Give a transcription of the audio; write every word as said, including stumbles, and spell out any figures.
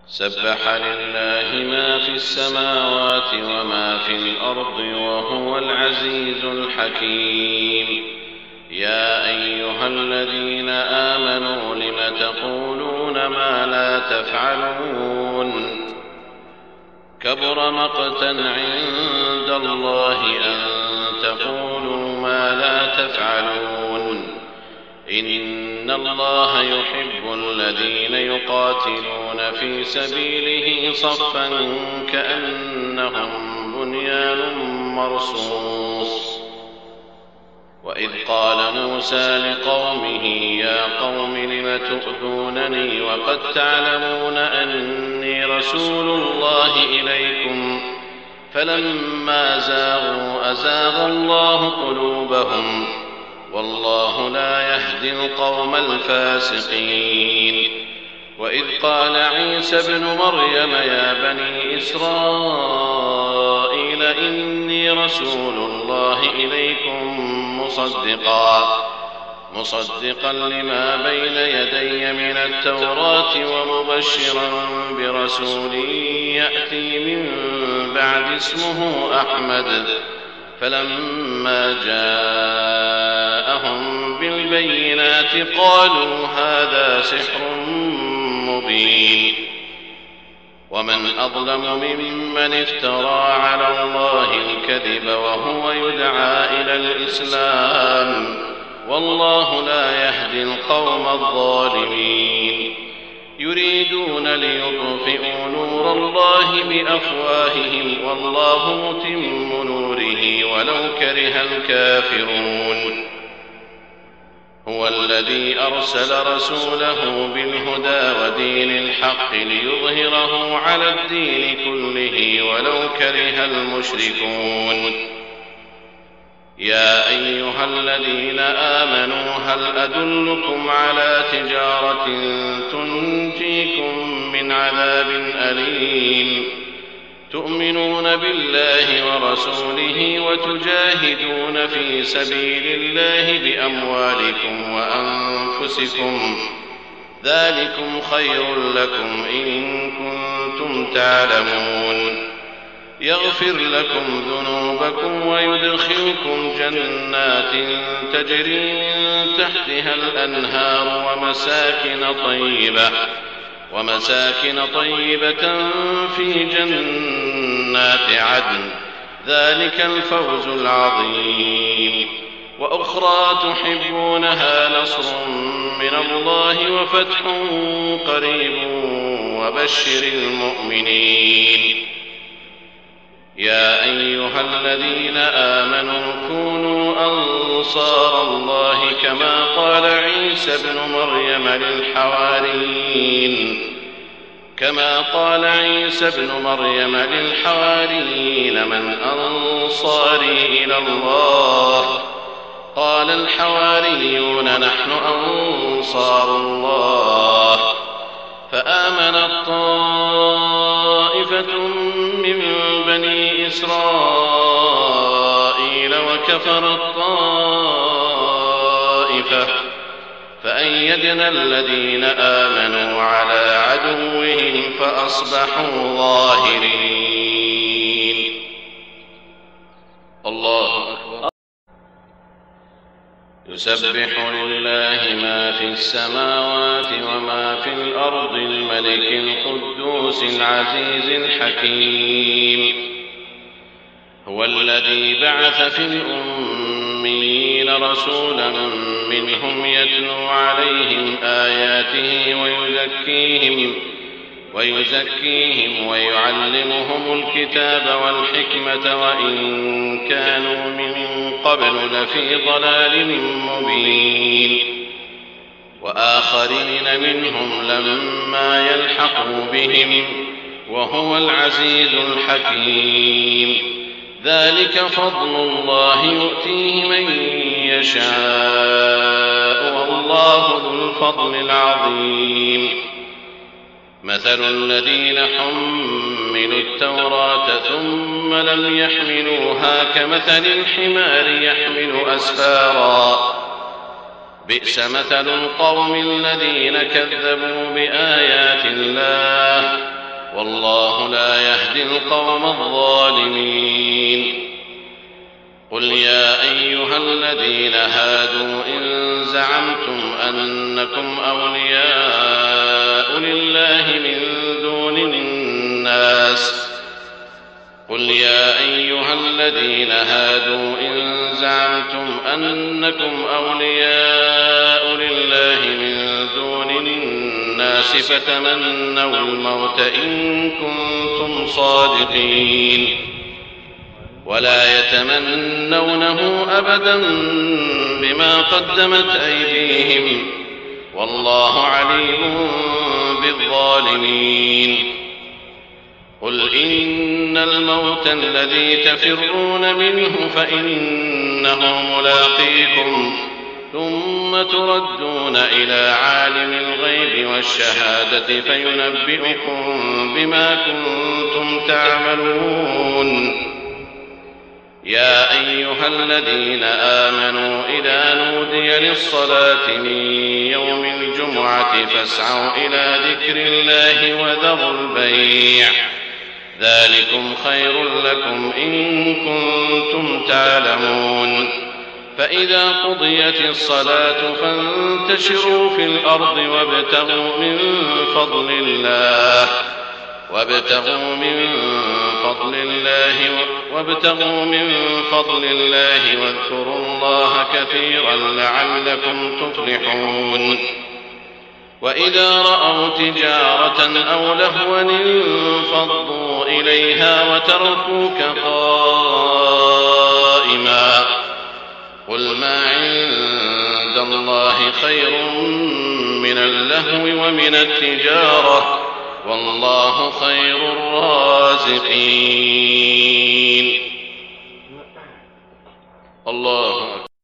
سبح لله ما في السماوات وما في الأرض وهو العزيز الحكيم. يا أيها الذين آمنوا لم تقولون ما لا تفعلون؟ كبر مقتا عند الله أن تقولوا ما لا تفعلون. إن الله يحب الذين يقاتلون في سبيله صفا كأنهم بنيان مرصوص. وإذ قال موسى لقومه يا قوم لم تؤذونني وقد تعلمون أني رسول الله إليكم فلما زاغوا أزاغ الله قلوبهم والله لا يهدي القوم الفاسقين. وإذ قال عيسى ابن مريم يا بني إسرائيل إني رسول الله إليكم مصدقا مصدقا لما بين يدي من التوراة ومبشرا برسول يأتي من بعد اسمه أحمد. فلما جاءهم بالبينات قالوا هذا سحر مبين. ومن أظلم ممن افترى على الله الكذب وهو يدعى إلى الإسلام والله لا يهدي القوم الظالمين. يريدون ليطفئوا نور الله بأفواههم والله متم نوره ولو كره الكافرون. هو الذي أرسل رسوله بالهدى ودين الحق ليظهره على الدين كله ولو كره المشركون. يا أيها الذين آمنوا هل أدلكم على تجارة تنجيكم من عذاب أليم تؤمنون بالله ورسوله وتجاهدون في سبيل الله بأموالكم وأنفسكم ذلكم خير لكم إن كنتم تعلمون. يغفر لكم ذنوبكم ويدخلكم جنات تجري من تحتها الأنهار ومساكن طيبة ومساكن طيبة في جنات عدن ذلك الفوز العظيم. وأخرى تحبونها نصر من الله وفتح قريب وبشر المؤمنين. يا أيها الذين آمنوا كونوا أنصار الله كما قال عيسى ابن مريم للحواريين كما قال عيسى ابن مريم للحواريين من أنصاري إلى الله قال الحواريون نحن أنصار الله. فآمنت طائفة من بني إسرائيل وكفرت طائفة فأيدنا الذين آمنوا على عدوهم فأصبحوا ظاهرين. الله أكبر. يسبح لله ما في السماوات وما في الأرض الملك القدوس العزيز الحكيم. هو الذي بعث في الأميين رسولا منهم يتلو عليهم آياته ويزكيهم ويزكيهم ويعلمهم الكتاب والحكمة وإن كانوا من قبل لفي ضلال مبين. وآخرين منهم لما يلحقوا بهم وهو العزيز الحكيم. ذلك فضل الله يؤتيه من يشاء والله ذو الفضل العظيم. مثل الذين حملوا التوراة ثم لم يحملوها كمثل الحمار يحمل أسفارا بئس مثل القوم الذين كذبوا بآيات الله والله لا يهدي القوم الظالمين. قل يا أيها الذين هادوا إن زعمتم أنكم أولياء لله من دون الناس قل يا أيها الذين هادوا إن زعمتم أنكم أولياء لله من دون الناس فتمنوا الموت إن كنتم صادقين ولا يتمنونه أبدا بما قدمت أيديهم والله عليم بالظالمين. قل إن الموت الذي تفرون منه فإنه ملاقيكم ثم تردون إلى عالم الغيب والشهادة فينبئكم بما كنتم تعملون. يا أيها الذين آمنوا إذا نودي للصلاة من يوم الجمعة فاسعوا إلى ذكر الله وذروا البيع ذلكم خير لكم إن كنتم تعلمون. فإذا قضيت الصلاة فانتشروا في الأرض وابتغوا من فضل الله وابتغوا من فضل الله وابتغوا من فضل الله واذكروا الله كثيرا لعلكم تفلحون. وإذا رأوا تجارة أو لهوا انفضوا إليها وتركوك قائما قل ما عند الله خير من اللهو ومن التجارة والله خير الرازقين. الله أكبر.